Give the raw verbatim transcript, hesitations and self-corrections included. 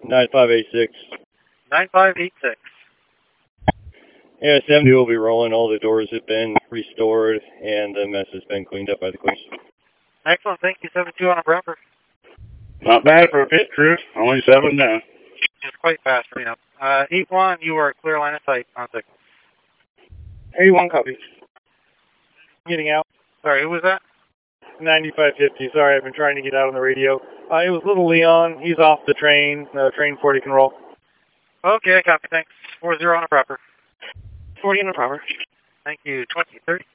nine five eight six. nine five eight six. Yeah, seventy will be rolling. All the doors have been restored, and the mess has been cleaned up by the Queens. Excellent. Thank you. seven two on a proper. Not bad for a pit crew. Only seven now. It's quite fast for me now. Uh, eight one, you are clear line of sight on signal. eight one copy. Getting out. Sorry, who was that? ninety-five fifty. Sorry, I've been trying to get out on the radio. Uh, it was Little Leon. He's off the train. Uh, train forty can roll. Okay, I copy. Thanks. four zero on a proper. forty on a proper. Thank you. twenty thirty.